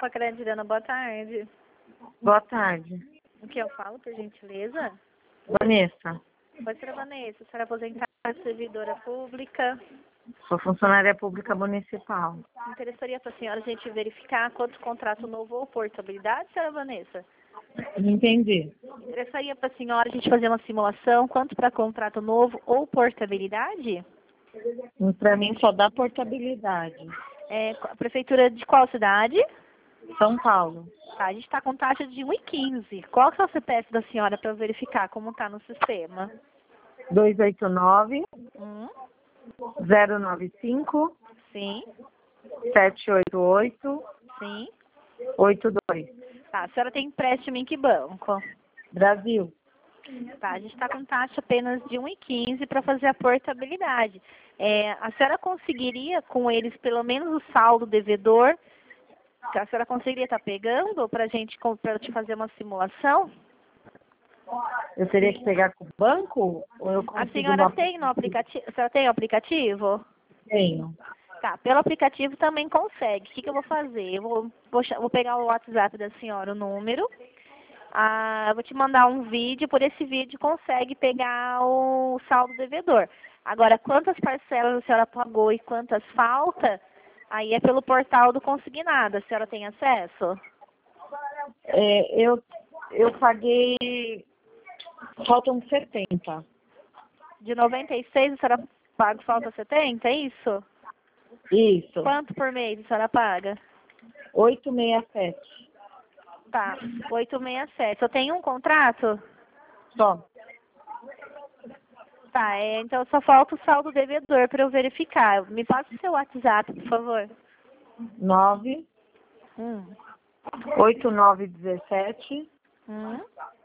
Facrediana, boa tarde. Boa tarde. O que eu falo, por gentileza? Vanessa, Oi, senhora Vanessa, a senhora é aposentada, servidora pública. sou funcionária pública municipal. Interessaria para a senhora a gente verificar quanto contrato novo ou portabilidade, senhora Vanessa? Não entendi. Interessaria para a senhora a gente fazer uma simulação, quanto para contrato novo ou portabilidade? Para mim só dá portabilidade. Prefeitura de qual cidade? São Paulo. Tá, a gente está com taxa de 1,15. Qual que é o CPF da senhora para verificar como está no sistema? 289 Hum, 095 sim, 788 sim. 82. Tá, a senhora tem empréstimo em que banco? Brasil. Tá, a gente está com taxa apenas de 1,15 para fazer a portabilidade. A senhora conseguiria com eles pelo menos o saldo devedor? A senhora conseguiria estar pegando para para te fazer uma simulação? Eu teria que pegar com o banco? Ou eu A consigo senhora tem no aplicativo? A senhora tem o aplicativo? Tenho. Tá, pelo aplicativo também consegue. O que eu vou fazer? Eu vou pegar o WhatsApp da senhora, o número. Eu vou te mandar um vídeo, por esse vídeo consegue pegar o saldo devedor. Agora, quantas parcelas a senhora pagou e quantas falta, aí é pelo portal do consignado. A senhora tem acesso? Eu paguei. Faltam 70. De 96 a senhora paga falta 70, é isso? Isso. Quanto por mês a senhora paga? 867. Tá, 867. Eu tenho um contrato? Só. Tá, então só falta o saldo devedor para eu verificar. Me passa o seu WhatsApp, por favor. 9 Hum. 8917 Hum.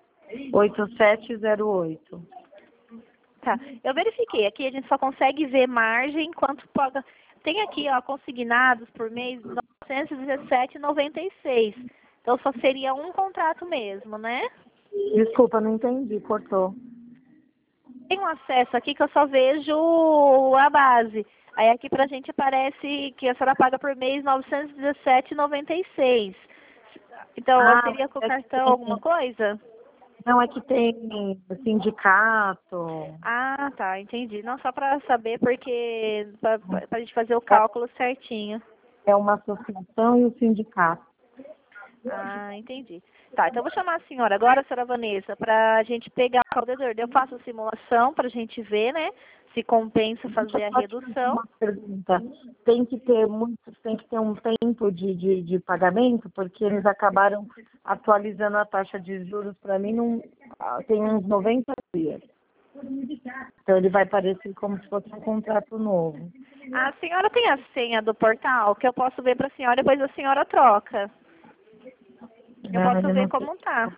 8708. Tá, eu verifiquei. Aqui a gente só consegue ver margem quanto paga. Tem aqui, ó, consignados por mês 917,96. Então só seria um contrato mesmo, né? Desculpa, não entendi, cortou. Tem um acesso aqui que eu só vejo a base. Aí aqui pra gente aparece que a senhora paga por mês 917,96. Então, seria com o cartão alguma coisa? Não, é que tem sindicato. Ah, tá, entendi. Não, só pra saber, porque pra gente fazer o cálculo certinho. É uma associação e o sindicato. Ah, entendi. Tá, então eu vou chamar a senhora agora, a senhora Vanessa, pra gente pegar o devedor. Eu faço a simulação pra gente ver, né, se compensa fazer a redução. Uma pergunta. Tem que ter um tempo de pagamento, porque eles acabaram atualizando a taxa de juros para mim tem uns 90 dias. Então ele vai parecer como se fosse um contrato novo. A senhora tem a senha do portal, que eu posso ver pra senhora, depois a senhora troca. Eu posso ver como tá.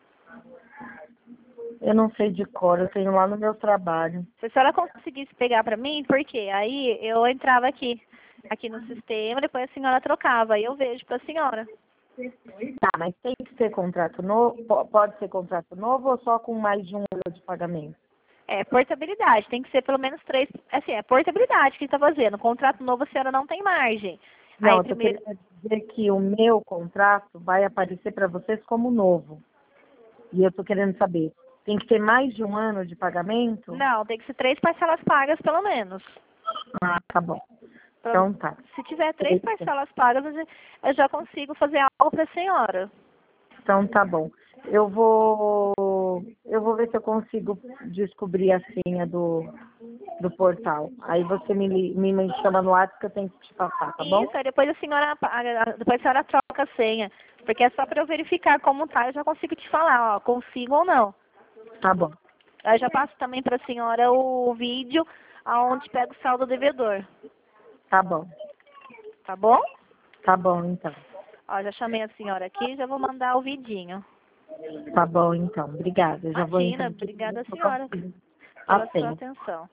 Eu não sei de cor, eu tenho lá no meu trabalho. Se a senhora conseguisse pegar pra mim, por quê? Aí eu entrava aqui no sistema, depois a senhora trocava, aí eu vejo pra senhora. Tá, mas tem que ser contrato novo? Pode ser contrato novo ou só com mais de um ano de pagamento? Portabilidade, tem que ser pelo menos 3. Assim, é portabilidade que está fazendo. Contrato novo a senhora não tem margem. Não, Aí eu tô primeiro. querendo dizer que o meu contrato vai aparecer para vocês como novo. E eu tô querendo saber, tem que ter mais de um ano de pagamento? Não, tem que ser 3 parcelas pagas pelo menos. Ah, tá bom. Então tá. Se tiver 3 parcelas pagas, eu já consigo fazer algo para a senhora. Então tá bom. Eu vou ver se eu consigo descobrir a senha do portal. Aí você me chama no WhatsApp que eu tenho que te passar, tá bom? Isso, aí depois depois a senhora troca a senha. Porque é só para eu verificar como tá, eu já consigo te falar, ó, consigo ou não. Tá bom. Aí eu já passo também para a senhora o vídeo aonde pega o saldo devedor. Tá bom. Tá bom? Tá bom, então. Ó, já chamei a senhora aqui, já vou mandar o vidinho. Tá bom, então. Obrigada. Eu já vou Imagina, entrar aqui. obrigada, senhora, pela sua atenção.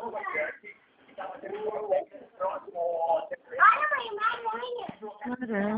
Caramba.